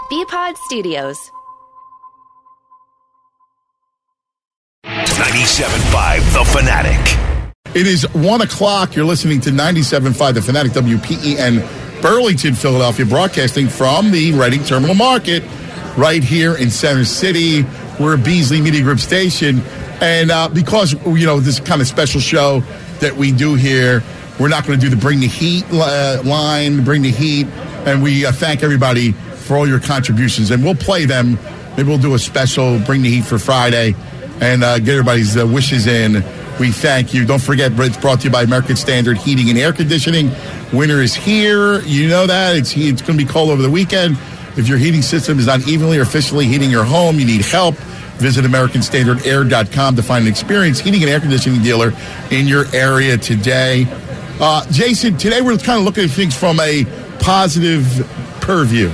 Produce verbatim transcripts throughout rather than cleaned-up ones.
B-Pod Studios. ninety-seven point five The Fanatic. It is one o'clock. You're listening to ninety-seven point five The Fanatic, W P E N, Burlington, Philadelphia, broadcasting from the Reading Terminal Market right here in Center City. We're a Beasley Media Group station. And uh, because, you know, this kind of special show that we do here, we're not going to do the Bring the Heat uh, line, Bring the Heat. And we uh, thank everybody for all your contributions. And we'll play them. Maybe we'll do a special Bring the Heat for Friday and uh, get everybody's uh, wishes in. We thank you. Don't forget, it's brought to you by American Standard Heating and Air Conditioning. Winter is here. You know that. It's, it's going to be cold over the weekend. If your heating system is not evenly or efficiently heating your home, you need help. Visit American Standard Air dot com to find an experienced heating and air conditioning dealer in your area today. Uh, Jason, today we're kind of looking at things from a positive purview.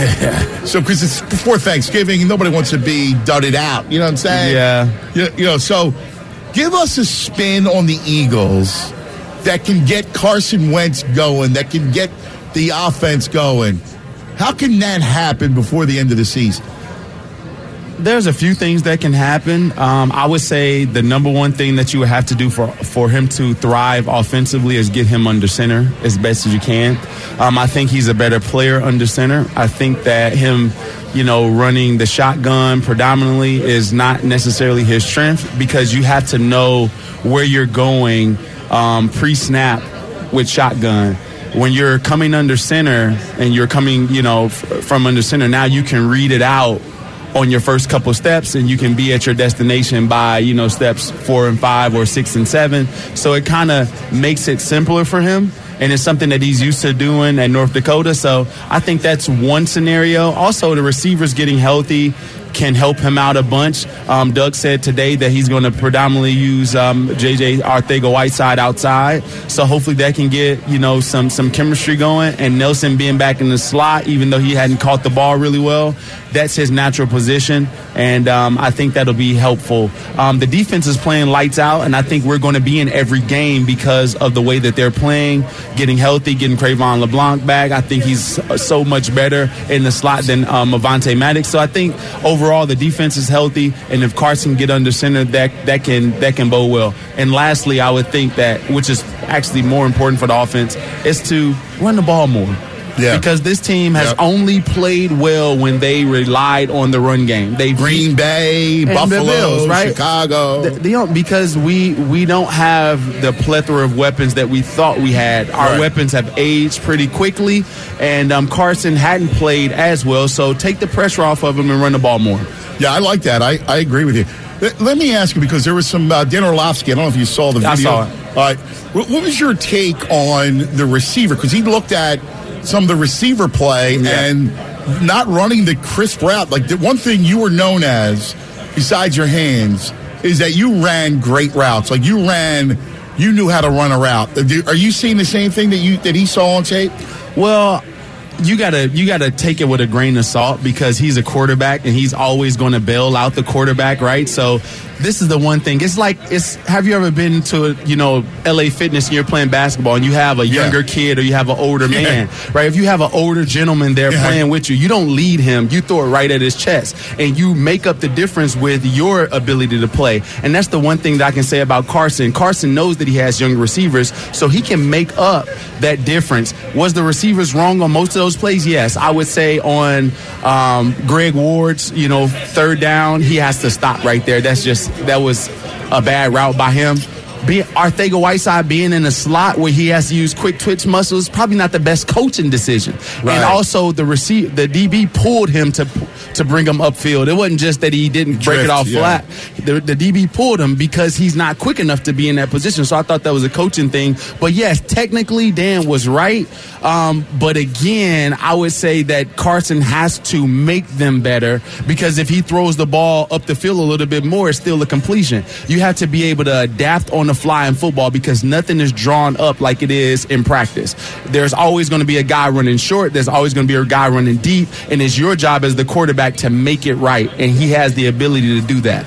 So, because it's before Thanksgiving and nobody wants to be dudded out. You know what I'm saying? Yeah. You, you know, so give us a spin on the Eagles that can get Carson Wentz going, that can get the offense going. How can that happen before the end of the season? There's a few things that can happen. Um, I would say the number one thing that you would have to do for, for him to thrive offensively is get him under center as best as you can. Um, I think he's a better player under center. I think that him, you know, running the shotgun predominantly is not necessarily his strength, because you have to know where you're going um, pre-snap with shotgun. When you're coming under center and you're coming, you know, f- from under center, now you can read it out on your first couple steps, and you can be at your destination by, you know, steps four and five or six and seven. So it kind of makes it simpler for him, and it's something that he's used to doing at North Dakota. So I think that's one scenario. Also, the receivers getting healthy can help him out a bunch. Um, Doug said today that he's going to predominantly use um, J J Arcega-Whiteside outside. So hopefully that can get, you know, some some chemistry going. And Nelson being back in the slot, even though he hadn't caught the ball really well, that's his natural position. And um, I think that'll be helpful. Um, the defense is playing lights out, and I think we're going to be in every game because of the way that they're playing, getting healthy, getting Cravon LeBlanc back. I think he's so much better in the slot than um, Avonte Maddox. So I think overall, Overall, the defense is healthy, and if Carson get under center, that that can that can bode well. And lastly, I would think that, which is actually more important for the offense, is to run the ball more. Yeah. Because this team has yep. only played well when they relied on the run game. They Green Bay, Buffalo, Bills, right? Chicago. They, they don't, because we we don't have the plethora of weapons that we thought we had. Our right. weapons have aged pretty quickly, and um, Carson hadn't played as well. So take the pressure off of him and run the ball more. Yeah, I like that. I, I agree with you. Let me ask you, because there was some uh, Dan Orlovsky. I don't know if you saw the video. I saw it. All right. What was your take on the receiver? Because he looked at some of the receiver play yeah. and not running the crisp route. Like, the one thing you were known as, besides your hands, is that you ran great routes. Like, you ran, you knew how to run a route. Are you seeing the same thing that you that he saw on tape? Well, you gotta you gotta take it with a grain of salt, because he's a quarterback and he's always going to bail out the quarterback, right? So this is the one thing. It's like, it's. Have you ever been to, you know, L A Fitness and you're playing basketball and you have a younger yeah. kid or you have an older yeah. man, right? If you have an older gentleman there yeah. playing with you, you don't lead him. You throw it right at his chest, and you make up the difference with your ability to play. And that's the one thing that I can say about Carson. Carson knows that he has younger receivers, so he can make up that difference. Was the receivers wrong on most of those plays? Yes. I would say on um, Greg Ward's, you know, third down, he has to stop right there. That's just, that was a bad route by him. Be, Arcega-Whiteside being in a slot where he has to use quick twitch muscles, probably not the best coaching decision. Right. And also the receive, the D B pulled him to to bring him upfield. It wasn't just that he didn't break Drift, it off yeah. flat. The, the D B pulled him because he's not quick enough to be in that position. So I thought that was a coaching thing. But yes, technically Dan was right. Um, but again, I would say that Carson has to make them better, because if he throws the ball up the field a little bit more, it's still a completion. You have to be able to adapt on the fly in football, because nothing is drawn up like it is in practice. There's always going to be a guy running short. There's always going to be a guy running deep. And it's your job as the quarterback to make it right. And he has the ability to do that.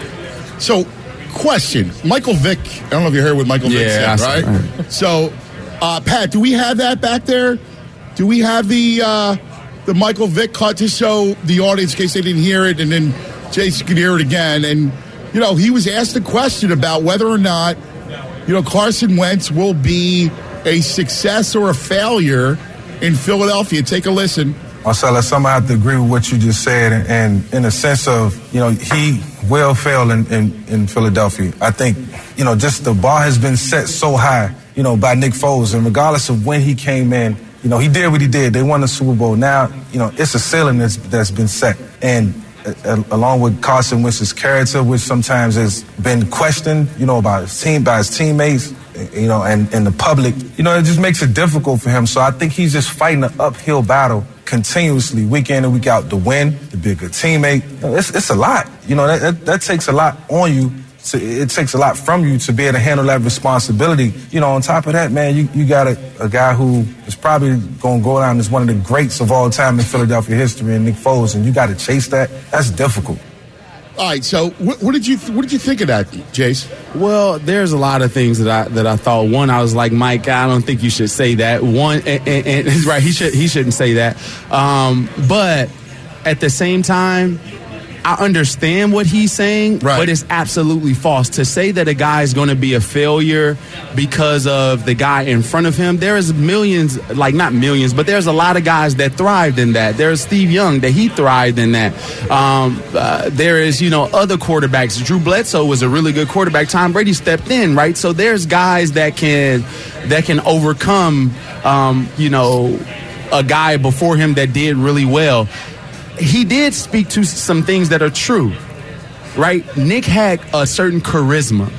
So, question. Michael Vick, I don't know if you heard what Michael Vick yeah, said, right? right? So, uh, Pat, do we have that back there? Do we have the uh, the Michael Vick cut to show the audience in case they didn't hear it, and then Jason could hear it again. And, you know, he was asked a question about whether or not, you know, Carson Wentz will be a success or a failure in Philadelphia. Take a listen. Marcellus, some I have to agree with what you just said, and, and in a sense of, you know, he will fail in, in, in Philadelphia. I think, you know, just the bar has been set so high, you know, by Nick Foles, and regardless of when he came in, you know, he did what he did. They won the Super Bowl. Now, you know, it's a ceiling that's, that's been set. And uh, along with Carson Wentz's character, which sometimes has been questioned, you know, by his team, by his teammates, you know, and, and the public, you know, it just makes it difficult for him. So I think he's just fighting an uphill battle continuously, week in and week out, to win, to be a good teammate. You know, it's, it's a lot. You know, that, that, that takes a lot on you. To, it takes a lot from you to be able to handle that responsibility. You know, on top of that, man, you, you got a, a guy who is probably going to go down as one of the greats of all time in Philadelphia history, and Nick Foles, and you got to chase that. That's difficult. All right, so what, what did you what did you think of that, Jace? Well, there's a lot of things that I that I thought. One, I was like, Mike, I don't think you should say that. One, and, and, and right, he should he shouldn't say that. Um, but at the same time, I understand what he's saying, right, but it's absolutely false. To say that a guy is going to be a failure because of the guy in front of him, there's millions, like not millions, but there's a lot of guys that thrived in that. There's Steve Young, that he thrived in that. Um, uh, there is, you know, other quarterbacks. Drew Bledsoe was a really good quarterback. Tom Brady stepped in, right? So there's guys that can that can overcome, um, you know, a guy before him that did really well. He did speak to some things that are true, right? Nick had a certain charisma.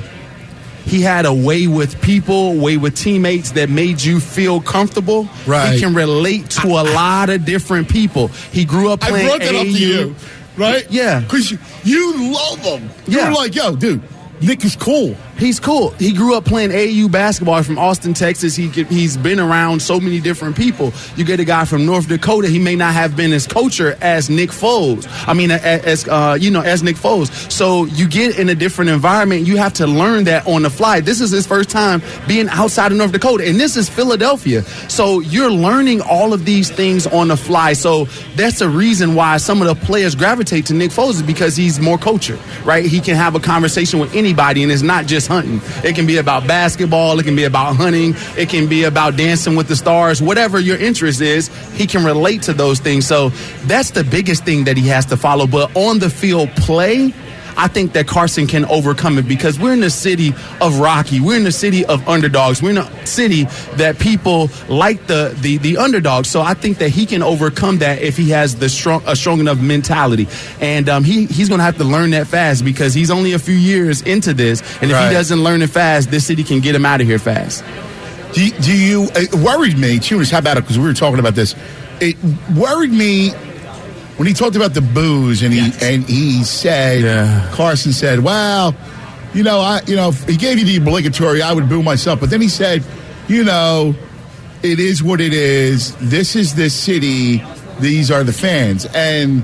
He had a way with people, way with teammates that made you feel comfortable. Right. He can relate to a lot of different people. He grew up playing I brought that A A U. up to you, right? Yeah. Because you, you love him. You Yeah. were like, yo, dude, Nick is cool. He's cool. He grew up playing A A U basketball from Austin, Texas. He could, he's been around so many different people. You get a guy from North Dakota. He may not have been as culture as Nick Foles. I mean, as uh, you know, as Nick Foles. So you get in a different environment. You have to learn that on the fly. This is his first time being outside of North Dakota, and this is Philadelphia. So you're learning all of these things on the fly. So that's the reason why some of the players gravitate to Nick Foles, is because he's more culture, right? He can have a conversation with anybody, and it's not just hunting. It can be about basketball. It can be about hunting. It can be about dancing with the stars. Whatever your interest is, he can relate to those things. So that's the biggest thing that he has to follow. But on the field play, I think that Carson can overcome it, because we're in the city of Rocky. We're in the city of underdogs. We're in a city that people like the, the, the underdogs. So I think that he can overcome that if he has the strong a strong enough mentality. And um, he, he's going to have to learn that fast, because he's only a few years into this. And if Right. he doesn't learn it fast, this city can get him out of here fast. Do you, do you it worried me, Tunis, how about it? Because we were talking about this. It worried me when he talked about the booze, and he Yes. and he said, Yeah. Carson said, well, you know, I, you know, if he gave you the obligatory, I would boo myself. But then he said, you know, it is what it is. This is this city. These are the fans. And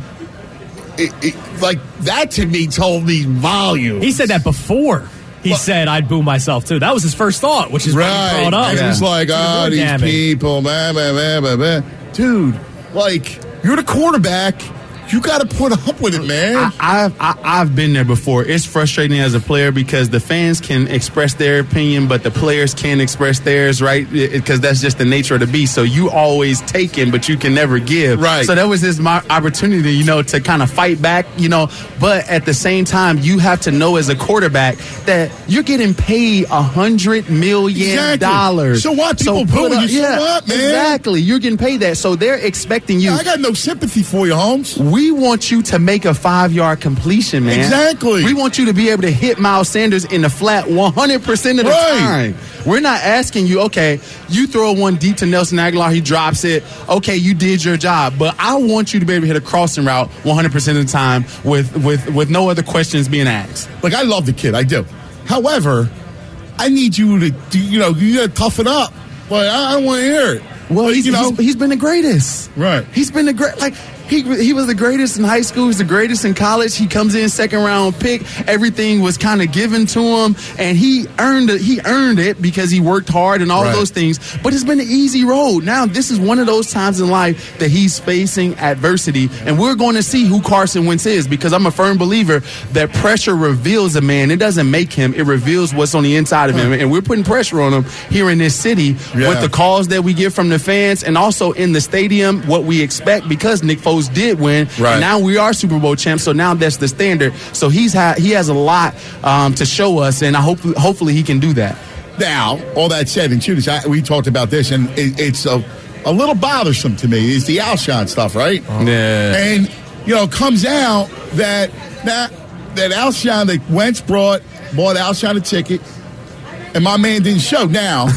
it, it, like that to me told me volumes. He said that before he Well- said I'd boo myself too. That was his first thought, which is Right. why he brought up. And he's like, To oh, avoid these damage. people, blah, blah, blah, blah, blah. Dude, like, you're the quarterback. You got to put up with it, man. I, I've I, I've been there before. It's frustrating as a player, because the fans can express their opinion, but the players can't express theirs, right? Because that's just the nature of the beast. So you always take in, but you can never give. Right. So that was his my opportunity, you know, to kind of fight back, you know. But at the same time, you have to know as a quarterback that you're getting paid a hundred million dollars. So what? People put booing up- you. So yeah, what, man? Exactly. You're getting paid that. So they're expecting you. I got no sympathy for you, Holmes. We want you to make a five-yard completion, man. Exactly. We want you to be able to hit Miles Sanders in the flat one hundred percent of the Right. time. We're not asking you, okay, you throw one deep to Nelson Aguilar, he drops it. Okay, you did your job. But I want you to be able to hit a crossing route one hundred percent of the time with, with, with no other questions being asked. Like, I love the kid. I do. However, I need you to, do, you know, you got to toughen up. Like, I, I don't want to hear it. Well, Like, he's, you know, he's, he's been the greatest. Right. He's been the great. Like, He he was the greatest in high school. He was the greatest in college. He comes in second round pick. Everything was kind of given to him, and he earned it. He earned it because he worked hard and all Right. of those things. But it's been an easy road. Now this is one of those times in life that he's facing adversity, and we're going to see who Carson Wentz is, because I'm a firm believer that pressure reveals a man. It doesn't make him. It reveals what's on the inside of him, and we're putting pressure on him here in this city Yeah. with the calls that we get from the fans, and also in the stadium what we expect, because Nick Foles did win. Right. And now we are Super Bowl champs, so now that's the standard. So he's ha- he has a lot um, to show us, and I hope hopefully he can do that. Now, all that said, and Judas, I, we talked about this, and it, it's a, a little bothersome to me, is the Alshon stuff, right? Yeah. And, you know, it comes out that that, that Alshon, that Wentz brought, bought Alshon a ticket, and my man didn't show. Now,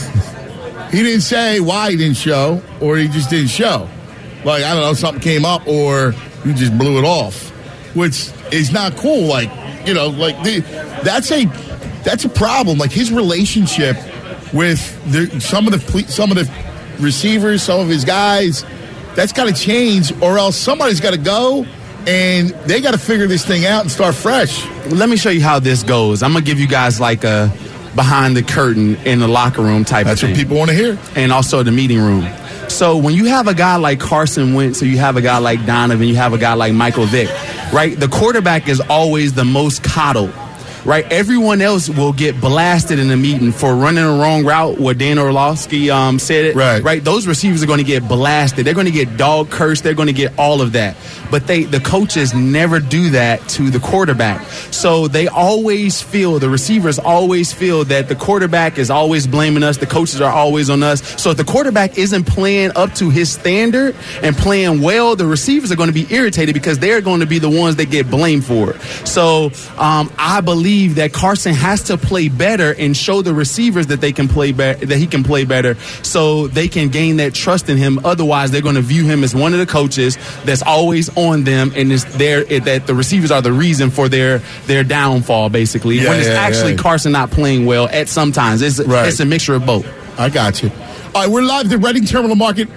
he didn't say why he didn't show, or he just didn't show. Like, I don't know, something came up, or you just blew it off, which is not cool. Like, you know, like the, that's a that's a problem. Like his relationship with the, some of the some of the receivers, some of his guys, that's got to change, or else somebody's got to go, and they got to figure this thing out and start fresh. Let me show you how this goes. I'm gonna give you guys like a behind the curtain in the locker room type That's of thing. what people want to hear. And also the meeting room. So when you have a guy like Carson Wentz, or you have a guy like Donovan, you have a guy like Michael Vick, right? The quarterback is always the most coddled, right? Everyone else will get blasted in the meeting for running a wrong route, where Dan Orlovsky um, said it, Right. right? Those receivers are going to get blasted. They're going to get dog cursed. They're going to get all of that. But they, the coaches never do that to the quarterback. So they always feel, the receivers always feel that the quarterback is always blaming us. The coaches are always on us. So if the quarterback isn't playing up to his standard and playing well, the receivers are going to be irritated, because they're going to be the ones that get blamed for it. So um, I believe that Carson has to play better and show the receivers that they can play better, that he can play better, so they can gain that trust in him. Otherwise, they're going to view him as one of the coaches that's always on them, and it's there it, that the receivers are the reason for their their downfall, basically. Yeah, when it's yeah, actually yeah. Carson not playing well at sometimes. It's, Right. it's a mixture of both. I got you. All right, we're live at the Reading Terminal Market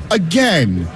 again.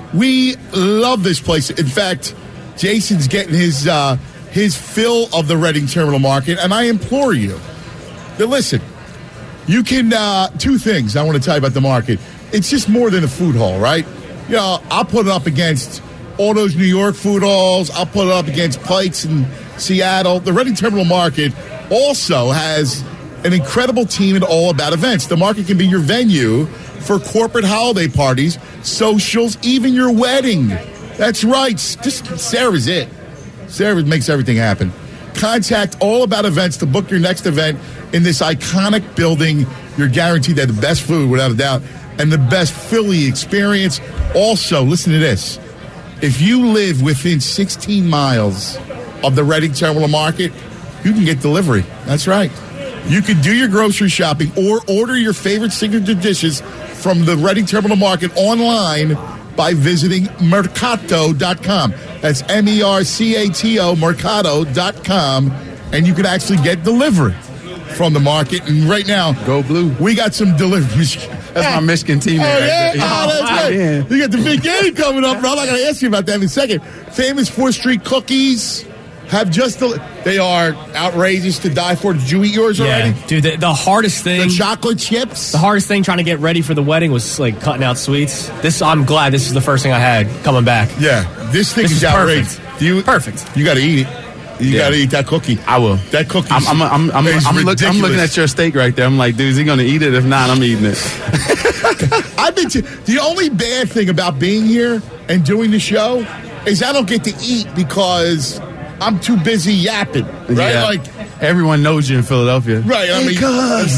We love this place. In fact, Jason's getting his uh, his fill of the Reading Terminal Market, and I implore you to listen. You can uh, two things I want to tell you about the market. It's just more than a food hall, right? You know, I'll put it up against all those New York food halls. I'll put it up against Pikes in Seattle. The Reading Terminal Market also has an incredible team and all about events. The market can be your venue for corporate holiday parties, socials, even your wedding. That's right. Just Sarah's it. Sarah makes everything happen. Contact All About Events to book your next event in this iconic building. You're guaranteed to have the best food, without a doubt, and the best Philly experience. Also, listen to this. If you live within sixteen miles of the Reading Terminal Market, you can get delivery. That's right. You can do your grocery shopping or order your favorite signature dishes from the Reading Terminal Market online by visiting mercato dot com. That's M E R C A T O, mercato dot com. And you can actually get delivery from the market. And right now, Go Blue. we got some delivery. That's my Michigan teammate. Oh, right yeah? there. Oh, that's Oh, right. man. You got the big game coming up, bro. I'm not going to ask you about that in a second. Famous fourth Street cookies have just, del- they are outrageous to die for. Did you eat yours already? Yeah, dude, the, the hardest thing, The chocolate chips? the hardest thing trying to get ready for the wedding was like cutting out sweets. This, I'm glad this is the first thing I had coming back. Yeah, this thing This is is outrageous. perfect. Do you, Perfect. You got to eat it. You Yeah. got to eat that cookie. I will. That cookie. I'm, I'm, I'm, I'm, is I'm, look, I'm looking ridiculous. at your steak right there. I'm like, dude, is he going to eat it? If not, I'm eating it. I've been to, the only bad thing about being here and doing the show is I don't get to eat because I'm too busy yapping. Right? Yeah. Like, Everyone knows you in Philadelphia. right. I mean,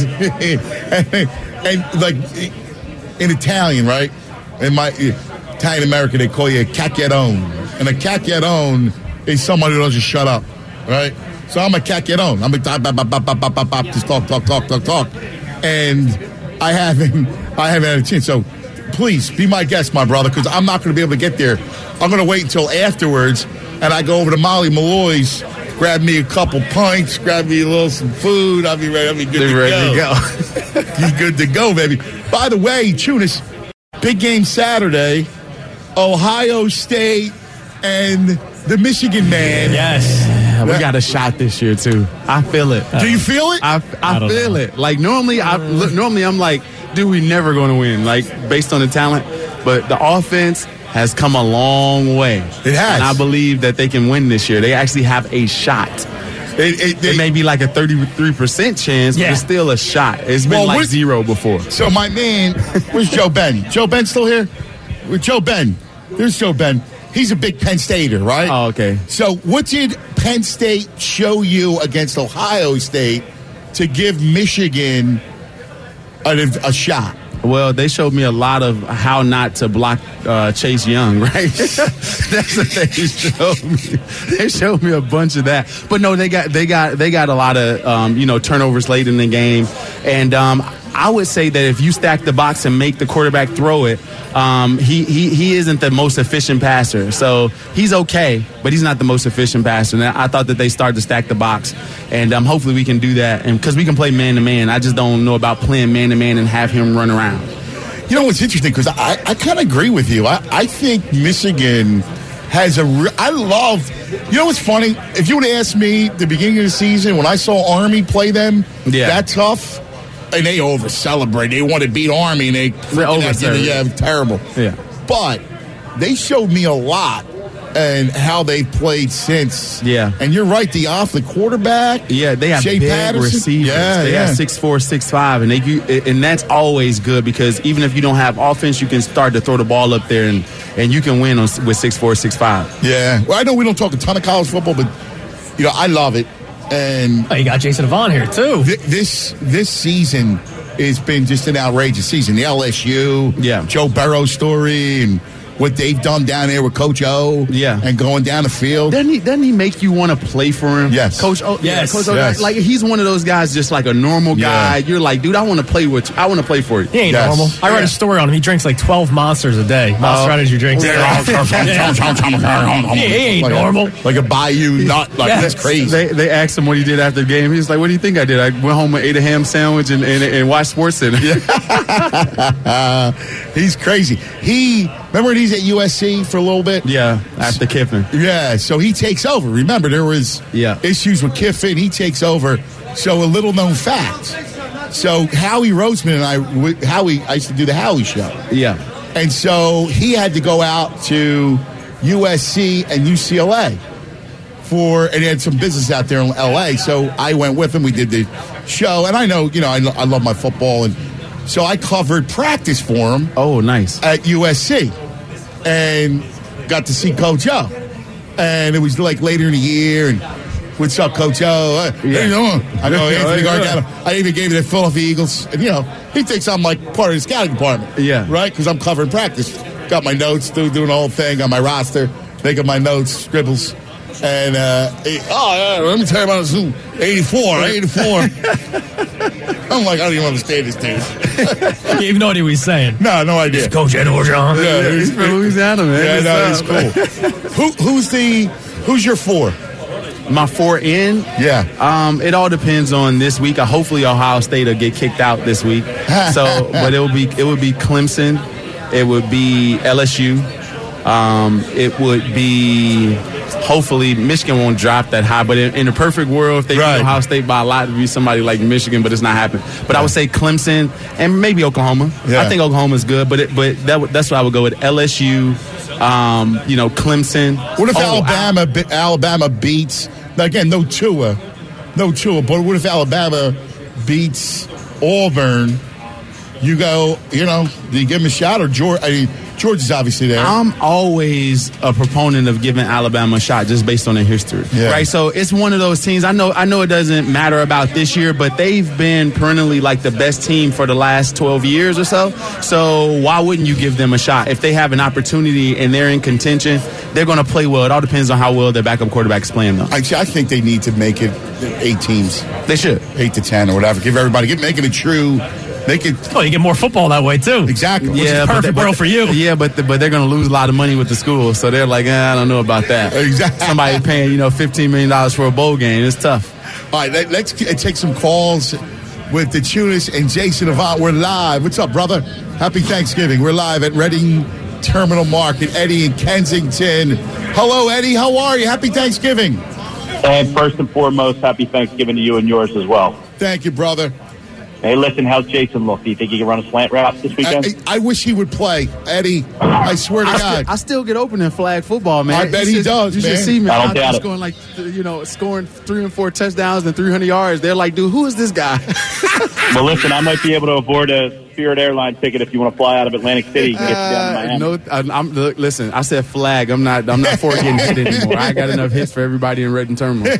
and, and like in Italian, right? In my Italian American, they call you a cacchiarone. And a cacchiarone is somebody who doesn't shut up, right? So I'm a cacchiarone. I'm a bop, bop, bop, bop, bop, bop, bop, just talk, talk, talk, talk, talk. And I haven't, I haven't had a chance. So please be my guest, my brother, because I'm not going to be able to get there. I'm going to wait until afterwards, and I go over to Molly Malloy's, grab me a couple pints, grab me a little some food. I'll be ready. I'll be good They're to ready go. to go. He's good to go, baby. By the way, Tunis, big game Saturday. Ohio State and the Michigan man. Yes. Yeah, we got a shot this year too. I feel it. Do you feel it? I, I, I don't feel know. it. Like normally, I look, normally I'm like, dude, we never going to win. Like based on the talent, but the offense has come a long way. It has. And I believe that they can win this year. They actually have a shot. It, it, It may be like a thirty-three percent chance, Yeah. but it's still a shot. It's been Well, like what- zero before. So my man, where's Joe Ben? Joe Ben still here? With Joe Ben. There's Joe Ben. He's a big Penn Stater, right? Oh, okay. So what did Penn State show you against Ohio State to give Michigan a, a shot? Well, they showed me a lot of how not to block uh, Chase Young, right? That's what they showed me. They showed me a bunch of that. But no, they got they got they got a lot of um, you know turnovers late in the game, and um, I would say that if you stack the box and make the quarterback throw it, um, he he he isn't the most efficient passer. So he's okay, but he's not the most efficient passer. And I thought that they started to stack the box, and um, hopefully we can do that. And because we can play man to man, I just don't know about playing man to man and have him run around. You know what's interesting? Because I, I kind of agree with you. I, I think Michigan has a re- I love, you know what's funny? If you would have asked me the beginning of the season when I saw Army play them Yeah. that tough, and they over celebrate. They want to beat Army, and they freaking out, over-celebrate. yeah, terrible. Yeah. But they showed me a lot and how they played since. Yeah. And you're right, the off the quarterback. Yeah, they have Shea big Patterson. receivers. Yeah, they yeah. have six four, six five, and they and that's always good because even if you don't have offense, you can start to throw the ball up there and, and you can win on, with six four, six five. Yeah. Well, I know we don't talk a ton of college football, but you know I love it. And Oh, you got Jason Avant here, too. th- this this season has been just an outrageous season. The L S U, Yeah. Joe Burrow story, and what they've done down there with Coach O, Yeah. and going down the field. Doesn't he, doesn't he make you want to play for him? Yes. Coach O. yeah, Yes. Coach O. Yes. Like, he's one of those guys, just like a normal guy. Yeah. You're like, dude, I want to play with you. I want to play for you. He ain't Yes. normal. I read Yeah. a story on him. He drinks like twelve monsters a day. Monster Oh. Energy drinks. he He ain't like normal. A, like a Bayou nut. Like Yes. that's crazy. They they asked him what he did after the game. He's like, what do you think I did? I went home and ate a ham sandwich and, and, and watched SportsCenter. uh, he's crazy. He remember when he's at U S C for a little bit. Yeah, after Kiffin. Yeah, so he takes over. Remember, there was Yeah. issues with Kiffin. He takes over. So a little known fact. So Howie Roseman and I, we- Howie, I used to do the Howie show, Yeah. and so he had to go out to U S C and U C L A for, and he had some business out there in L A. So I went with him. We did the show, and I know, you know, I, lo- I love my football, and so I covered practice for him Oh, nice. at U S C and got to see Coach O. And it was like later in the year, and what's up, Coach O? Uh, How you doing? I know Anthony Gargano. I even gave it to Philadelphia Eagles. And, you know, he thinks I'm like part of the scouting department. Yeah. Right? Because I'm covering practice. Got my notes, do, doing the whole thing on my roster, making my notes, scribbles. And, uh, he, oh, yeah, let me tell you about this. eighty-four, eighty-four. I'm like, I don't even understand this dude. You even know what he was saying. No, no idea. Coach Edward John. Yeah, He's from Louisiana, man. Yeah, no, It's, it's uh, cool. Who, who's the, who's your four? My four in. Yeah. Um, it all depends on this week. Uh, hopefully, Ohio State will get kicked out this week. So, but it will be it would be Clemson. It would be L S U. Um, it would be hopefully Michigan won't drop that high. But in, in a perfect world, if they Right. beat Ohio State by a lot, it would be somebody like Michigan. But it's not happening. But I would say Clemson and maybe Oklahoma. Yeah. I think Oklahoma's good. But it, but that would- that's what I would go with. L S U. Um, you know, Clemson. What if Oh, Alabama be- Alabama beats, now again, no Tua, no Tua, but what if Alabama beats Auburn? You go, you know, do you give them a shot? Or George, I mean, Georgia's obviously there. I'm always a proponent of giving Alabama a shot just based on their history, Yeah. right? So it's one of those teams. I know, I know it doesn't matter about this year, but they've been perennially like the best team for the last twelve years or so. So why wouldn't you give them a shot if they have an opportunity and they're in contention? They're going to play well. It all depends on how well their backup quarterback is playing, though. I, I think they need to make it eight teams, They should. eight to ten or whatever. Give everybody, get make it a true, make it Oh, you get more football that way, too. exactly. is but perfect they- but- world for you. Yeah, but the, but they're going to lose a lot of money with the school, so they're like, eh, I don't know about that. Exactly. Somebody paying you know fifteen million dollars for a bowl game, it's tough. All right, let, let's get- take some calls with the Tunis and Jason Avant. We're live. What's up, brother? Happy Thanksgiving. We're live at Reading Terminal Market. Eddie in Kensington. Hello, Eddie. How are you? Happy Thanksgiving. And first and foremost, happy Thanksgiving to you and yours as well. Thank you, brother. Hey, listen, how's Jason look? Do you think he can run a slant route this weekend? I, I wish he would play, Eddie. I swear to I God. Still, I still get open in flag football, man. I bet you he should, does, You man. should see me I don't out there doubt it. scoring like, you know, scoring three and four touchdowns and three hundred yards. They're like, dude, who is this guy? Well, listen, I might be able to afford a Spirit Airlines ticket if you want to fly out of Atlantic City and get you down to Miami. Uh, no, I, I'm look, listen. I said flag. I'm not. I'm not for getting hit anymore. I got enough hits for everybody in Redden Terminal.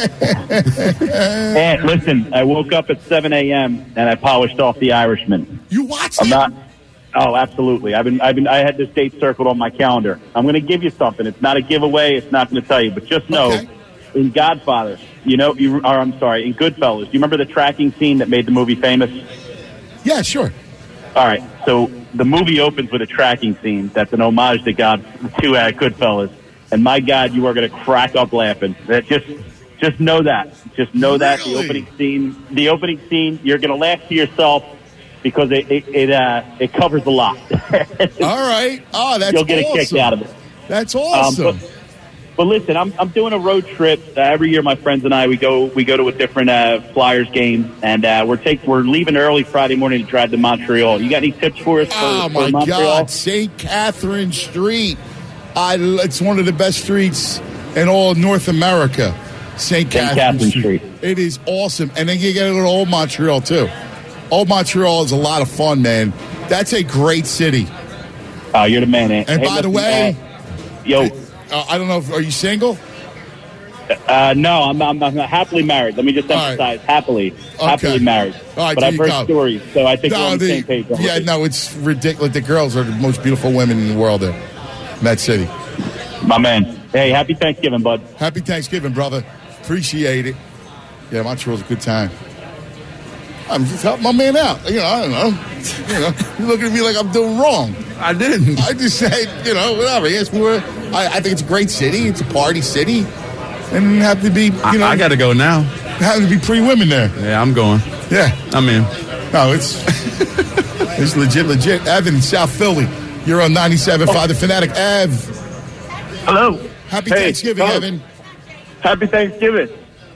And listen, I woke up at seven a.m. and I polished off The Irishman. You watched I'm it? not. Oh, absolutely. I've been. I've been. I had this date circled on my calendar. I'm going to give you something. It's not a giveaway. It's not going to tell you, but just know, Okay. in Godfather, you know, you. Or I'm sorry, in Goodfellas, do you remember the tracking scene that made the movie famous? Yeah, sure. All right, so the movie opens with a tracking scene that's an homage to God to uh, Goodfellas, and my God, you are going to crack up laughing. That just, just know that. Just know that the Really? opening scene, the opening scene, you're going to laugh to yourself because it it it, uh, it covers a lot. All right. Oh, that's You'll get awesome. a kick out of it. That's Um, awesome. but, but listen, I'm I'm doing a road trip uh, every year. My friends and I we go we go to a different uh, Flyers game, and uh, we're take we're leaving early Friday morning to drive to Montreal. You got any tips for us? For, oh, for my Montreal? God. Saint Catherine Street. I, it's one of the best streets in all of North America. Saint Catherine, Catherine Street. Street. It is awesome. And then you get to go to Old Montreal, too. Old Montreal is a lot of fun, man. That's a great city. Oh, you're the man. Eh? And Hey, by the listen, way, uh, yo, uh, I don't know, if, are you single? uh, no, I'm, I'm I'm happily married. Let me just All right. emphasize, happily, happily married. All right, but there I've you heard go. stories, so I think we're No, on the the- same page. don't yeah, we? no, it's ridiculous. The girls are the most beautiful women in the world there, in that city. My man. Hey, happy Thanksgiving, bud. Happy Thanksgiving, brother. Appreciate it. Yeah, Montreal's a good time. I'm just helping my man out. You know, I don't know. You know, you're looking at me like I'm doing wrong. I didn't. I just said, you know, whatever. Yes, we're. I, I think it's a great city. It's a party city, and have to be, you I, know, I got to go now. have to be pretty women there. Yeah, I'm going. Yeah. I'm in. No, it's it's legit, legit. Evan, South Philly. You're on ninety-seven point five The Fanatic. Ev, Hello. happy Hey, Thanksgiving, fellas. Evan. Happy Thanksgiving.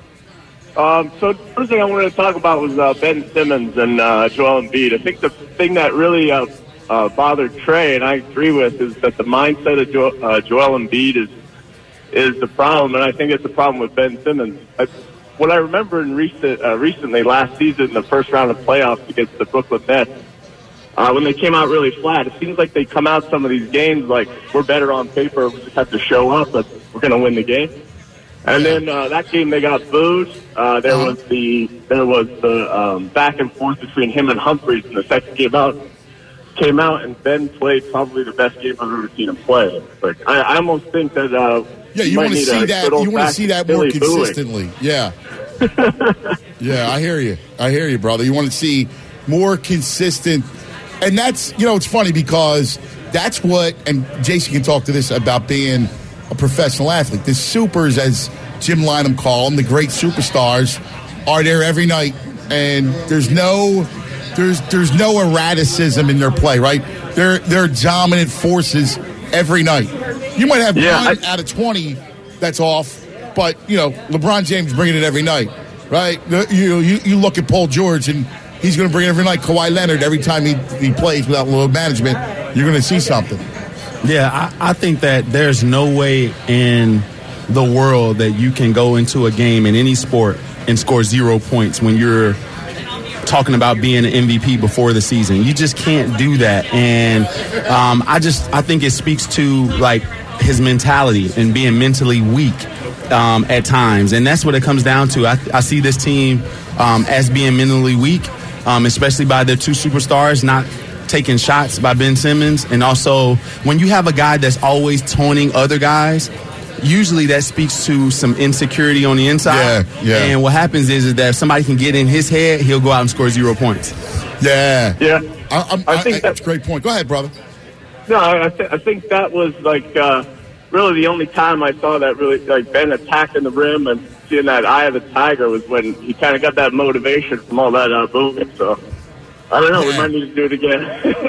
Um, so the first thing I wanted to talk about was uh, Ben Simmons and uh, Joel Embiid. I think the thing that really uh, uh, bothered Trey, and I agree with, is that the mindset of jo- uh, Joel Embiid is is the problem, and I think it's the problem with Ben Simmons. I, what I remember in recent uh, recently last season, the first round of playoffs against the Brooklyn Nets, uh, when they came out really flat, it seems like they come out some of these games like we're better on paper, we just have to show up, but we're going to win the game. And then uh, that game they got booed. Uh, there was the there was the um, back and forth between him and Humphries in the second game out. Came out and Ben played probably the best game I've ever seen him play. Like I, I almost think that. Uh, Yeah, you might want to need see a that. good You want to see that more old-fashioned Philly booing. consistently. Yeah. Yeah, I hear you. I hear you, brother. You want to see more consistent, and that's you know it's funny because that's what. And Jason can talk to this about being a professional athlete. The supers, as Jim Lynam called them, the great superstars, are there every night, and there's no. There's there's no erraticism in their play, right? They're they're dominant forces every night. You might have Yeah, one I- out of twenty that's off, but you know LeBron James bringing it every night, right? The- You you, you look at Paul George and he's going to bring it every night. Kawhi Leonard every time he, he plays without load management, you're going to see something. Yeah, I, I think that there's no way in the world that you can go into a game in any sport and score zero points when you're talking about being an M V P before the season. You just can't do that. And um, I just I think it speaks to like his mentality and being mentally weak um, at times. And that's what it comes down to. I, I see this team um, as being mentally weak, um, especially by their two superstars not taking shots by Ben Simmons. And also when you have a guy that's always taunting other guys, usually that speaks to some insecurity on the inside. Yeah, yeah. And what happens is, is that if somebody can get in his head, he'll go out and score zero points. Yeah, Yeah. I, I'm, I I, think I, that's that- a great point. Go ahead, brother. No, I, I, th- I think that was like uh, really the only time I saw that really like Ben attacking the rim and seeing that eye of the tiger was when he kind of got that motivation from all that uh, movement. So I don't know. Yeah. We might need to do it again.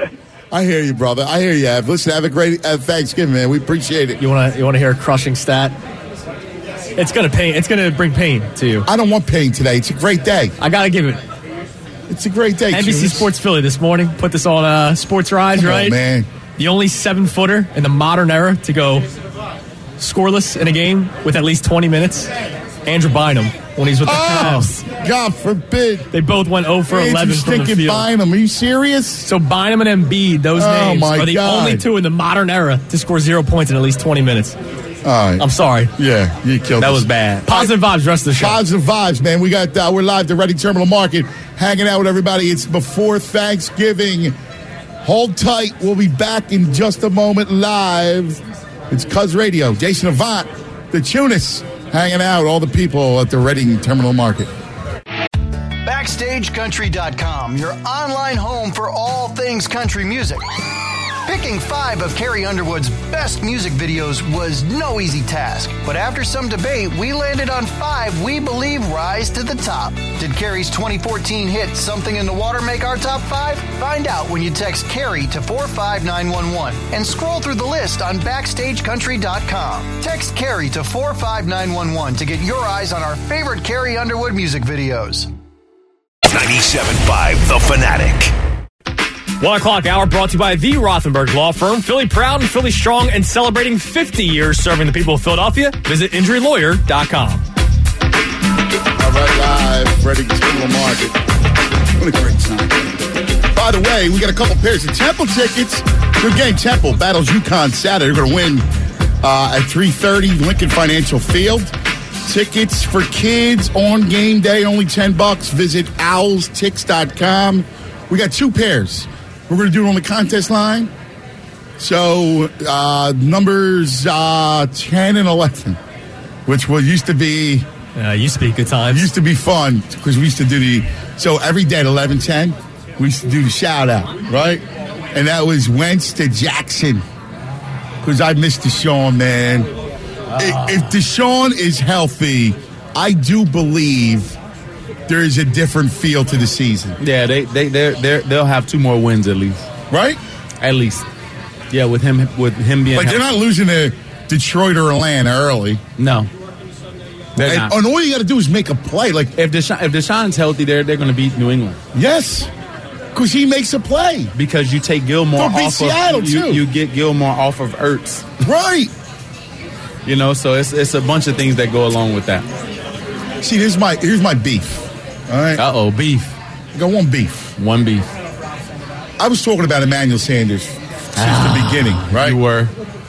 I hear you, brother. I hear you, Ev. Listen, have a great uh, Thanksgiving, man. We appreciate it. You want to you want to hear a crushing stat? It's gonna pain. It's gonna bring pain to you. I don't want pain today. It's a great day. I gotta give it. It's a great day. N B C Tunes. Sports Philly this morning put this on uh, Sports Rise, Come right? on, man. The only seven footer in the modern era to go scoreless in a game with at least twenty minutes. Andrew Bynum when he's with the Oh, Cavs. God forbid. They both went zero for eleven Andrew from the stinking field. Bynum. Are you serious? So Bynum and Embiid, those Oh, names my are the God. only two in the modern era to score zero points in at least twenty minutes. All right. I'm sorry. Yeah, you killed That us. was bad. Positive vibes rest of the show. Positive vibes, man. We got uh, we're live at Reading Terminal Market, hanging out with everybody. It's before Thanksgiving. Hold tight. We'll be back in just a moment live. It's Cuz Radio. Jason Avant, the Tunis, hanging out. All the people at the Reading Terminal Market. Backstage Country dot com, your online home for all things country music. Picking five of Carrie Underwood's best music videos was no easy task, but after some debate, we landed on five we believe rise to the top. Did Carrie's twenty fourteen hit Something in the Water make our top five? Find out when you text Carrie to four five nine one one and scroll through the list on Backstage Country dot com. Text Carrie to four five nine one one to get your eyes on our favorite Carrie Underwood music videos. ninety-seven point five The Fanatic. One o'clock hour brought to you by the Rothenberg Law Firm. Philly proud and Philly strong and celebrating fifty years serving the people of Philadelphia. Visit injury lawyer dot com. All right, live, Reading Terminal Market. What a great time. By the way, we got a couple pairs of Temple tickets. Good game. Temple battles UConn Saturday. They're going to win uh, at three thirty Lincoln Financial Field. Tickets for kids on game day, only ten bucks. Visit owls tix dot com. We got two pairs. We're going to do it on the contest line. So, uh, numbers uh, ten and eleven, which will used to be... Uh, used to be good times. Used to be fun because we used to do the... So, every day at eleven ten, we used to do the shout-out, right? And that was Wentz to Jackson. Because I missed Deshaun, man. Uh. If Deshaun is healthy, I do believe... there is a different feel to the season. Yeah, they they they they'll have two more wins at least. Right? At least. Yeah, with him with him being. Like healthy. they're not losing to Detroit or Atlanta early. No. They're And, not. and all you got to do is make a play. Like If Deshaun, if Deshaun's healthy, they're they're going to beat New England yes, because he makes a play. because you take Gilmore They'll beat off Seattle, of you, too. you get Gilmore off of Ertz. Right. You know, so it's it's a bunch of things that go along with that. See, here's my here's my beef. All right, Uh oh, beef. I got one beef. One beef. I was talking about Emmanuel Sanders since Ah, the beginning, right? You were.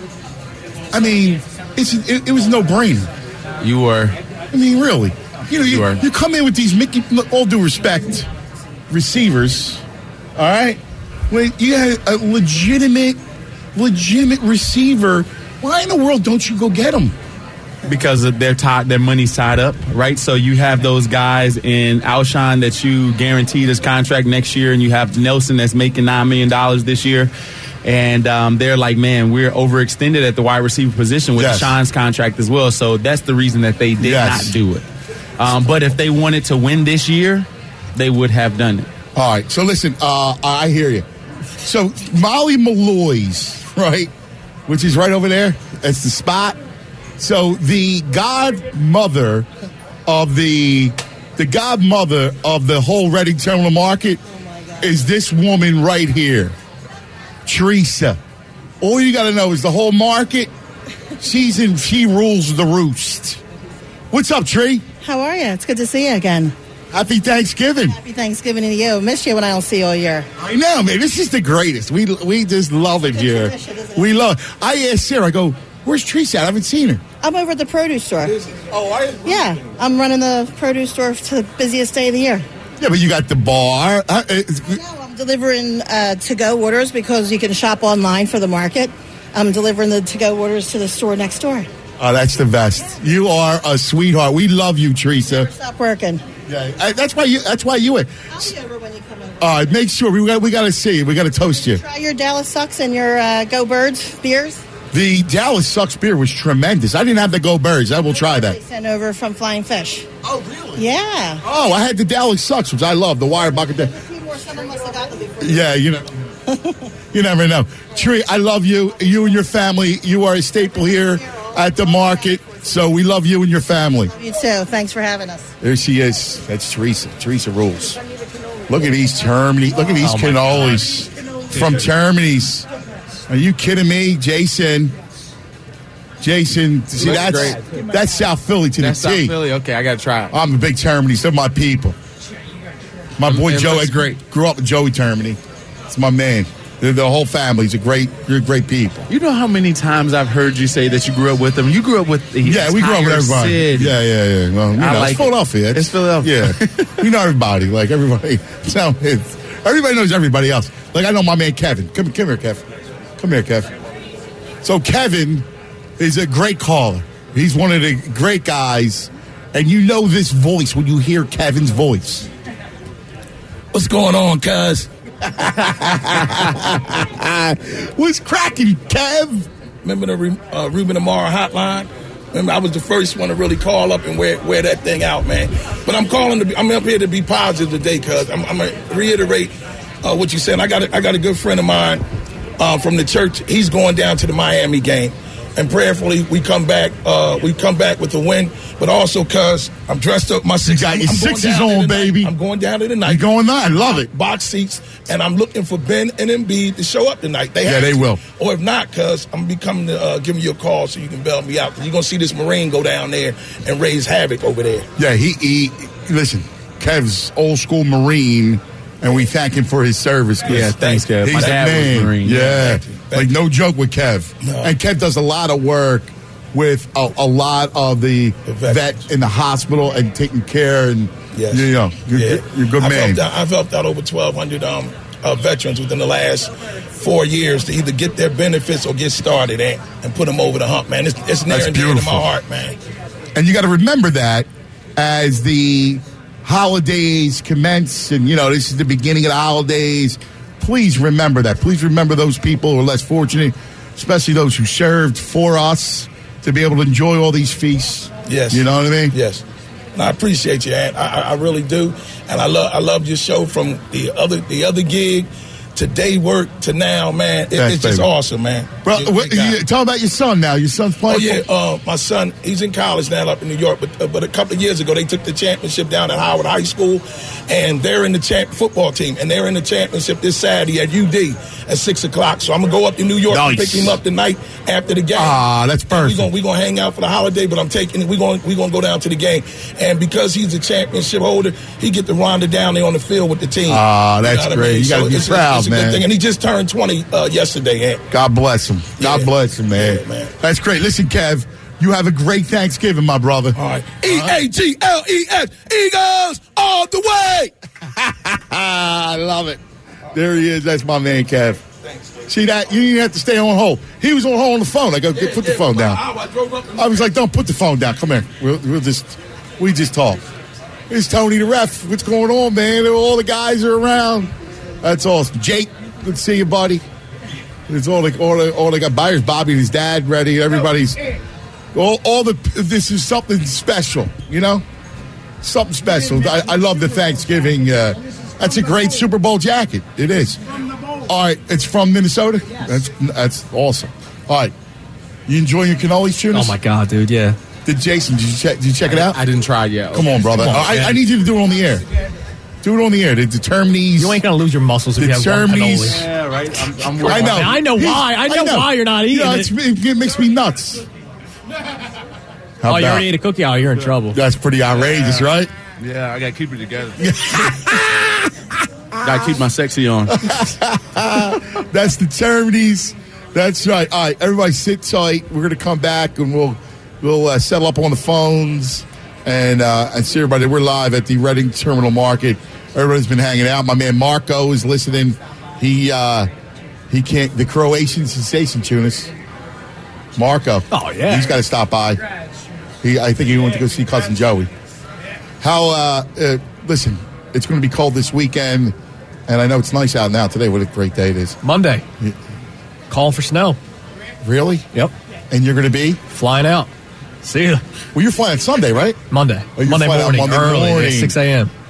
I mean, it's it, it was no brainer. You were. I mean, really. You know, you, You are. you come in with these Mickey, all due respect, receivers, all right? When you had a legitimate, legitimate receiver, why in the world don't you go get him? Because of their tied, their money's tied up, right? So you have those guys in Alshon that you guaranteed his contract next year, and you have Nelson that's making nine million dollars this year. And um, they're like, man, we're overextended at the wide receiver position with Yes. Sean's contract as well. So that's the reason that they did Yes. not do it. Um, but if they wanted to win this year, they would have done it. All right, so listen, uh, I hear you. So Molly Malloy's, right, which is right over there, that's the spot. So the godmother of the the godmother of the whole Reading Terminal Market is this woman right here, Teresa. All you got to know is the whole market. She's in. She rules the roost. What's up, Tree? How are you? It's good to see you again. Happy Thanksgiving. Happy Thanksgiving to you. Miss you when I don't see you all year. I know, man. This is the greatest. We we just love it It's a here. tradition, isn't it? We love. I asked Sarah. I go, "Where's Teresa? I haven't seen her." I'm over at the produce store. Oh, I. Yeah, I'm running the produce store to the busiest day of the year. Yeah, but you got the bar. Uh, it's- No, I'm delivering uh, to-go orders because you can shop online for the market. I'm delivering the to-go orders to the store next door. Oh, that's the best. You are a sweetheart. We love you, Teresa. Stop working. Yeah, I, that's why you. That's why you. I'll be over when you come over. All right, make sure we got. We got to see you. We got to toast you. Try your Dallas Sucks and your uh, Go Birds beers. The Dallas Sucks beer was tremendous. I didn't have the Go Birds. I will try They that. sent over from Flying Fish. Oh, really? Yeah. Oh, I had the Dallas Sucks, which I love. The wire bucket. A few more, someone must have gotten them before. Yeah, you know. You never know. Tree, I love you. You and your family. You are a staple here at the market. So we love you and your family. You too. Thanks for having us. There she is. That's Teresa. Teresa rules. Look at these Termini. Look at these oh cannolis from Termini's. Are you kidding me, Jason? Jason, see, Looks that's great. that's South Philly to That's the South T. Philly. Okay, I got to try it. I'm a big Termini's. They're my people. My boy It Joey. looks great. Grew up with Joey Termini. It's my man. The, the whole family's a great, great, great people. You know how many times I've heard you say that you grew up with them? You grew up with the Yeah, we grew up with everybody. City. Yeah, yeah, yeah. Well, you I know, like it's it. Philadelphia. It's Philadelphia. Yeah, we know everybody. Like everybody, so it's, everybody knows everybody else. Like I know my man Kevin. Come, come here, Kev. Come here, Kev. So Kevin is a great caller. He's one of the great guys, and you know this voice when you hear Kevin's voice. What's going on, cuz? What's cracking, Kev? Remember the uh, Ruben Amara hotline? Remember, I was the first one to really call up and wear wear that thing out, man. But I'm calling to be, I'm up here to be positive today, cuz I'm, I'm gonna reiterate uh, what you said. I got a, I got a good friend of mine uh, from the church. He's going down to the Miami game, and prayerfully we come back. Uh, we come back with a win. But also, cuz I'm dressed up. My six, You got I'm, your I'm going sixes down there on, tonight. baby. I'm going down there tonight. You going there? I love it. Box seats, and I'm looking for Ben and Embiid to show up tonight. They Yeah, have they to. will. Or if not, cuz I'm be coming to uh, giving you a call so you can bail me out. Cause you're gonna see this Marine go down there and raise havoc over there. Yeah, he, he listen, Kev's old school Marine, and we thank him for his service. Yeah, thanks, Kev. He's My a dad was man. Marine. Yeah, Thank you. Thank like you. no joke with Kev. No. And Kev does a lot of work with a, a lot of the, The veterans. vet in the hospital and taking care, and Yes. you know, you're, Yeah. you're a good I've man. Helped out, I've helped out over twelve hundred um, uh, veterans within the last four years to either get their benefits or get started and, and put them over the hump, man. It's, it's near That's and dear to my beautiful. heart, man. And you got to remember that as the holidays commence, and you know this is the beginning of the holidays. Please remember that. Please remember those people who are less fortunate, especially those who served for us, to be able to enjoy all these feasts. Yes. You know what I mean? Yes. And I appreciate you, Ant. I, I, I really do. And I love I love your show from the other the other gig to day work to now, man. It, Thanks, it's just baby. awesome, man. Bro, You're a what, great guy. you, tell about your son now. Your son's Oh playing. yeah, football. uh, my son, he's in college now up in New York, but uh, but a couple of years ago they took the championship down at Howard High School, and they're in the champ football team, and they're in the championship this Saturday at U D at six o'clock. So I'm gonna go up to New York and Nice. pick him up tonight after the game. Ah, that's We're perfect. gonna we gonna hang out for the holiday, but I'm taking we gonna we gonna go down to the game, and because he's a championship holder, he get to wander down there on the field with the team. Ah, that's what great. You gotta be it's, proud, it's a man. Good thing. And he just turned twenty uh, yesterday, Ant. God bless him. God Yeah. bless him, man. Yeah, man. That's great. Listen, Kev, you have a great Thanksgiving, my brother. All right, E A G L E S, Eagles all the way. I love it. There he is. That's my man, Kev. See that? You didn't have to stay on hold. He was on hold on the phone. I go, Yeah, put the yeah, phone about down. an hour, I drove up and- I was like, don't put the phone down. Come here. We'll, we'll just, we just talk. It's Tony the ref. What's going on, man? All the guys are around. That's awesome. Jake, good to see you, buddy. It's all the, all the, all the got buyers. Bobby and his dad ready. Everybody's, all, all the, this is something special, you know? Something special. I, I love the Thanksgiving. Uh, that's a great Super Bowl jacket. It is. All right, it's from Minnesota? That's that's awesome. All right. You enjoying your cannolis, Tunis? Oh my god, dude, yeah. Did Jason, did you check did you check it out? I didn't try it yet. Come on, brother. Come on, I, man. I need you to do it on the air. Do it on the air. To determine these. You ain't gonna lose your muscles if you have one Determines- cannoli. Yeah, right. I'm, I'm I working know. on it. I know He's- why. I know why you're not eating Yeah, it. it's, it. It makes me nuts. How Oh, you about- already ate a cookie? Oh, you're in trouble. That's pretty outrageous, right? Yeah, I gotta keep it together. Gotta keep my sexy on. That's the Termites. That's right. All right, everybody sit tight. We're going to come back and we'll we'll uh, settle up on the phones and uh, and see everybody. We're live at the Reading Terminal Market. Everybody's been hanging out. My man Marco is listening. He uh, he can't. The Croatian sensation, Tunis. Marco. Oh, yeah. He's got to stop by. He, I think he went to go see cousin Joey. How? Uh, uh, listen, it's going to be cold this weekend, and I know it's nice out now today. What a great day it is. Monday. Calling for snow. Really? Yep. And you're going to be? Flying out. See ya. Well, you're flying Sunday, right? Monday. Oh, you're Monday flying out morning. Monday early. morning. At six a.m.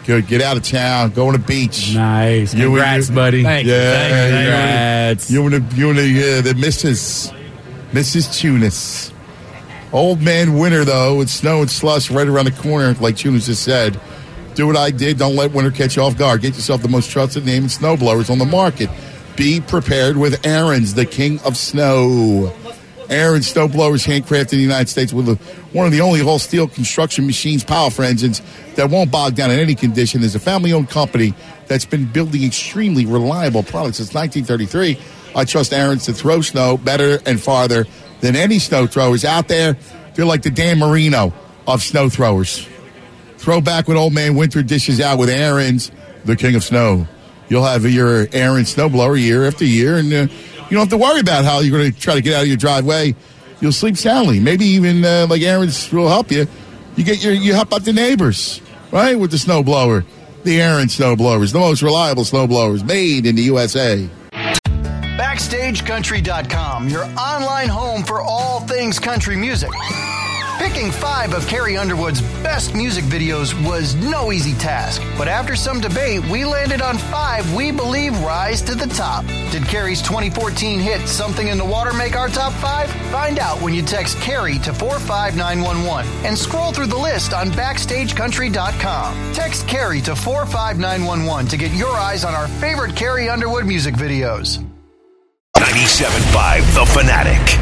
Good. Get out of town. Go on the beach. Nice. You Congrats, and, buddy. Thank you. Yeah. Thank you. Congrats. You and the, you and the, uh, the Missus Missus Tunis. Old man winter, though, with snow and slush right around the corner, like Tunis just said. Do what I did. Don't let winter catch you off guard. Get yourself the most trusted name in snowblowers on the market. Be prepared with Aaron's, the king of snow. Aaron's snowblowers, handcrafted in the United States with a, one of the only all-steel construction machines, powerful engines that won't bog down in any condition. There's a family-owned company that's been building extremely reliable products since nineteen thirty-three. I trust Aaron's to throw snow better and farther than any snow throwers out there. They're like the Dan Marino of snow throwers. Throw back when old man winter dishes out with Aaron's, the king of snow. You'll have your Aaron's snowblower year after year, and uh, you don't have to worry about how you're going to try to get out of your driveway. You'll sleep soundly. Maybe even uh, like Aaron's will help you. You get your you help out the neighbors, right, with the snowblower. The Aaron's snowblowers, the most reliable snowblowers made in the U S A. Backstage Country dot com, your online home for all things country music. Picking five of Carrie Underwood's best music videos was no easy task, but after some debate, we landed on five we believe rise to the top. Did Carrie's twenty fourteen hit Something in the Water make our top five? Find out when you text Carrie to four five nine one one and scroll through the list on Backstage Country dot com. Text Carrie to four five nine one one to get your eyes on our favorite Carrie Underwood music videos. ninety-seven point five The Fanatic.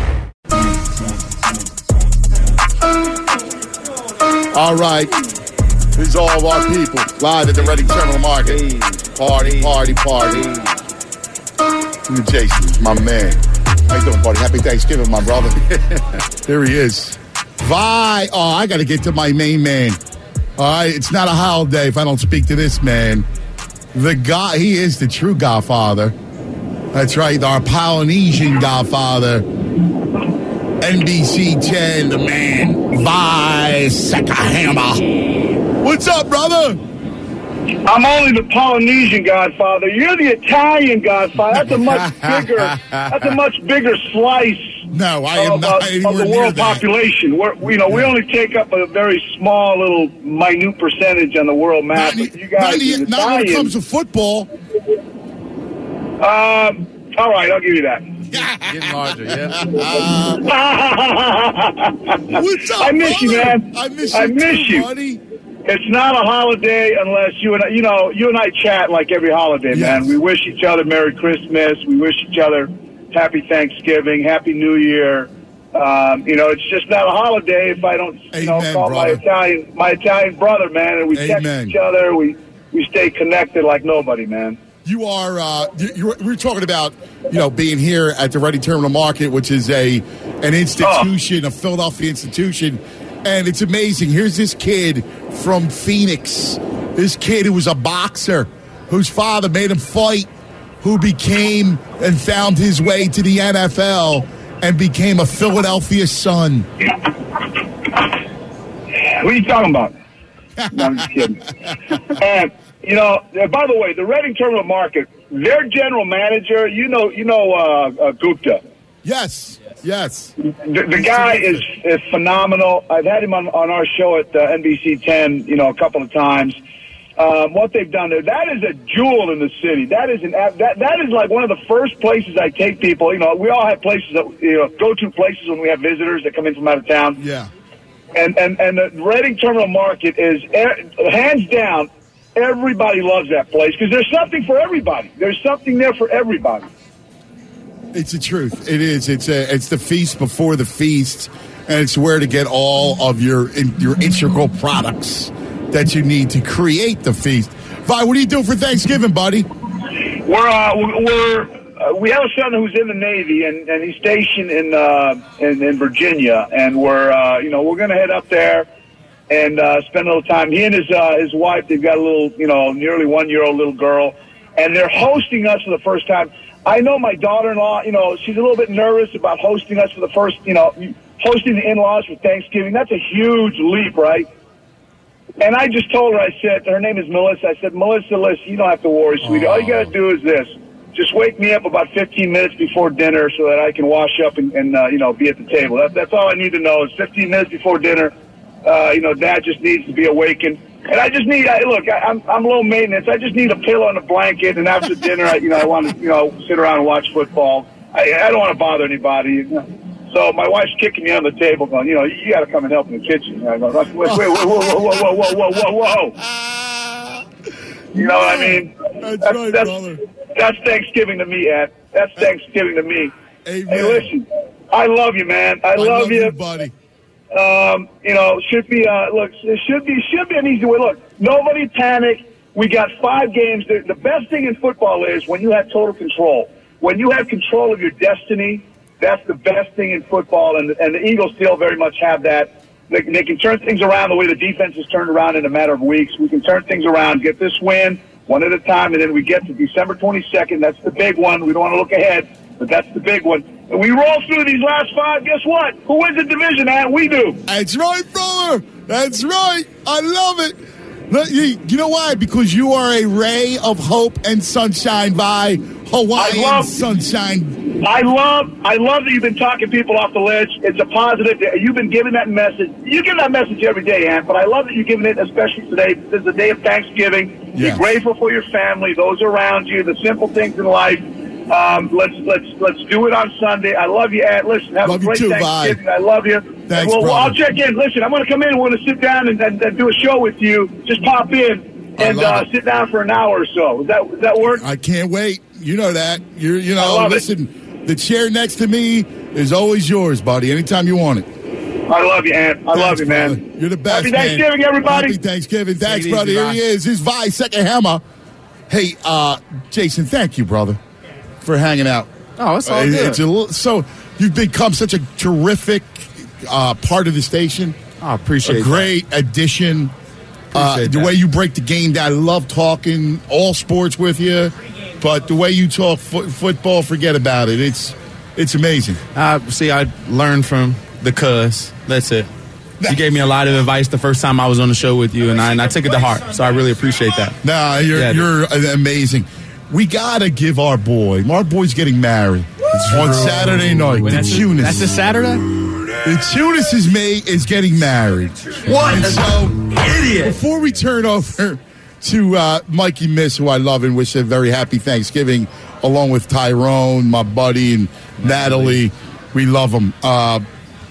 All right. This is all of our people live at the Reading Terminal Market. Party, party, party. Jason, my man. How you doing, buddy? Happy Thanksgiving, my brother. There he is. Vi. Oh, I got to get to my main man. All right. It's not a holiday if I don't speak to this man. The guy, he is the true Godfather. That's right. Our Polynesian Godfather. N B C ten, the man, Vi Sekahama. What's up, brother? I'm only the Polynesian Godfather. You're the Italian Godfather. That's a much bigger. That's a much bigger slice. No, I am of, not of, anywhere of the near world that. population. We're, you know, we only take up a very small, little, minute percentage on the world map. Not, but you guys, not, the not when it Italians- comes to football. Um. All right, I'll give you that. Getting larger, yeah. What's up, I miss you, brother? man. I miss you, I miss too, you. buddy. It's not a holiday unless you and I, you know, you and I chat like every holiday, Yes. man. We wish each other Merry Christmas. We wish each other Happy Thanksgiving, Happy New Year. Um, you know, it's just not a holiday if I don't, you know, Amen, call my brother. Italian, my Italian brother, man. And we text Amen. each other. We we stay connected like nobody, man. You are. Uh, you, you, we were talking about, you know, being here at the Reading Terminal Market, which is a an institution, a Philadelphia institution, and it's amazing. Here's this kid from Phoenix. This kid who was a boxer, whose father made him fight, who became and found his way to the N F L and became a Philadelphia Sun. What are you talking about? No, I'm just kidding. And, you know, uh, by the way, the Reading Terminal Market, their general manager, you know, you know, uh, uh, Gupta. Yes, yes. The, the guy is, is phenomenal. I've had him on, on our show at uh, N B C ten, you know, a couple of times. Um, what they've done there, that is a jewel in the city. That is an that that is like one of the first places I take people. You know, we all have places that, you know, go to places when we have visitors that come in from out of town. Yeah. And and and the Reading Terminal Market is hands down. Everybody loves that place because there's something for everybody. There's something there for everybody. It's the truth. It is. It's a, it's the feast before the feast, and it's where to get all of your in, your integral products that you need to create the feast. Vi, what are you doing for Thanksgiving, buddy? We're uh, we're uh, we have a son who's in the Navy, and, and he's stationed in uh, in, in Virginia, and we're uh, you know we're going to head up there and uh, spend a little time. He and his uh, his wife, they've got a little you know nearly one year old little girl, and they're hosting us for the first time. I know my daughter-in-law, you know, she's a little bit nervous about hosting us for the first, you know, hosting the in-laws for Thanksgiving. That's a huge leap, right? And I just told her, I said, her name is Melissa. I said, Melissa, listen, you don't have to worry, sweetie. All you got to do is this. Just wake me up about fifteen minutes before dinner so that I can wash up and, and uh, you know, be at the table. That, that's all I need to know is fifteen minutes before dinner. Uh, you know, Dad just needs to be awakened. And I just need, I, look, I, I'm I'm low maintenance. I just need a pillow and a blanket, and after dinner, I, you know, I want to, you know, sit around and watch football. I, I don't want to bother anybody. You know? So my wife's kicking me on the table, going, you know, you got to come and help in the kitchen. And I go, wait, wait, wait, whoa, whoa, whoa, whoa, whoa, whoa, whoa, whoa. You know what I mean? That's, that's right, that's, brother. That's Thanksgiving to me, Ed. That's Thanksgiving to me. Amen. Hey, listen, I love you, man. I, I love, love you. you, buddy. Um, you know, should be, uh, look, it should be, should be an easy way. Look, nobody panic. We got five games. The, the best thing in football is when you have total control. When you have control of your destiny, that's the best thing in football, and, and the Eagles still very much have that. They, they can turn things around the way the defense has turned around in a matter of weeks. We can turn things around, get this win one at a time, and then we get to December twenty-second. That's the big one. We don't want to look ahead, but that's the big one. And we roll through these last five, guess what? Who wins the division, man? We do. That's right, brother. That's right. I love it. Look, you, you know why? Because you are a ray of hope and sunshine by Hawaiian I love, sunshine. I love, I love that you've been talking people off the ledge. It's a positive. You've been giving that message. You give that message every day, Ant, but I love that you're giving it, especially today. This is the day of Thanksgiving. Yes. Be grateful for your family, those around you, the simple things in life. Um, let's let's let's do it on Sunday. I love you, Ant. Listen, have love a great you too, Thanksgiving. bye. I love you. Thanks, well, brother. I'll check in. Listen, I'm going to come in. We're going to sit down and, and, and do a show with you. Just pop in and uh, sit down for an hour or so. Does that does that work? I can't wait. You know that. You're, you know, love listen, it. The chair next to me is always yours, buddy, anytime you want it. I love you, Ant. I Thanks, love you, man. brother. You're the best, Happy man. Thanksgiving, everybody. Happy Thanksgiving. Thanks, Take it brother. easy, Here he is. His Vi, second hammer. Hey, uh, Jason, thank you, brother, for hanging out. Oh, it's all Uh, good. It's a little, so you've become such a terrific uh, part of the station. I appreciate a great that. addition. Uh, Appreciate the that. way you break the game down, I love talking all sports with you. But the way you talk fo- football, forget about it. It's it's amazing. Uh, see, I learned from the cuz. That's it. You gave me a lot of advice the first time I was on the show with you, and I, and I took it to heart. So I really appreciate that. Nah, you're Yeah, you're amazing. We gotta give our boy. Our boy's getting married on Saturday night. The That's, Tunis. that's this Saturday? The Tunis is made is getting married. What And an so, idiot. Before we turn over to uh, Mikey Miss, who I love and wish a very happy Thanksgiving, along with Tyrone, my buddy, and Natalie. We love them. Uh,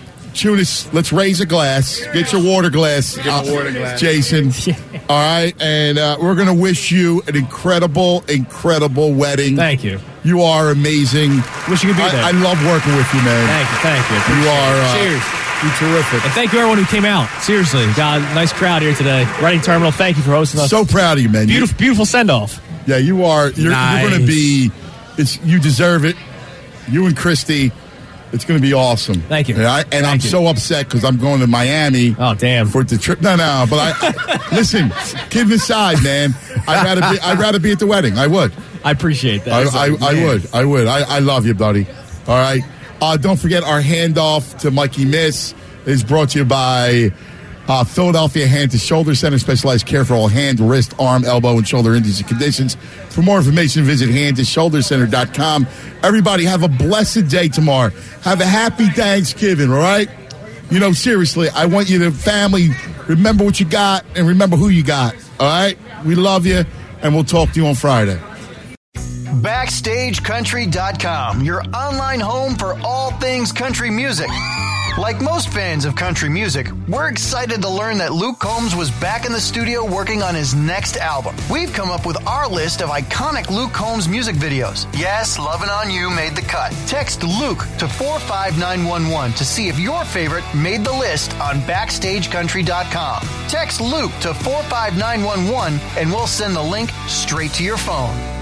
Tunis, let's raise a glass. Get your water glass, Get my water glass. Jason. All right, and uh, we're going to wish you an incredible, incredible wedding. Thank you. You are amazing. Wish you could be I, there. I love working with you, man. Thank you, thank you. You Appreciate are it. uh, Cheers. you're terrific. And thank you everyone who came out. Seriously, got a nice crowd here today. Reading Terminal, thank you for hosting us. So proud of you, man. Beautiful, beautiful send off. Yeah, you are. You're, Nice. you're going to be. It's you deserve it. You and Christy. It's going to be awesome. Thank you. And, I, and Thank I'm you. so upset because I'm going to Miami. Oh damn! For the trip. No, no. But I, I listen. Kidding aside, man. I'd rather be. I'd rather be at the wedding. I would. I appreciate that. I, I, I would. I would. I, I love you, buddy. All right. Uh, don't forget our handoff to Mikey Miss is brought to you by uh, Philadelphia Hand to Shoulder Center, specialized care for all hand, wrist, arm, elbow, and shoulder injuries and conditions. For more information, visit hand to shoulder center dot com. Everybody have a blessed day tomorrow. Have a happy Thanksgiving, all right? You know, seriously, I want you to, family, remember what you got and remember who you got, all right? We love you, and we'll talk to you on Friday. Backstage Country dot com, your online home for all things country music. Like most fans of country music, we're excited to learn that Luke Combs was back in the studio working on his next album. We've come up with our list of iconic Luke Combs music videos. Yes, Lovin' On You made the cut. Text Luke to four five nine one one to see if your favorite made the list on Backstage Country dot com. Text Luke to four five nine one one and we'll send the link straight to your phone.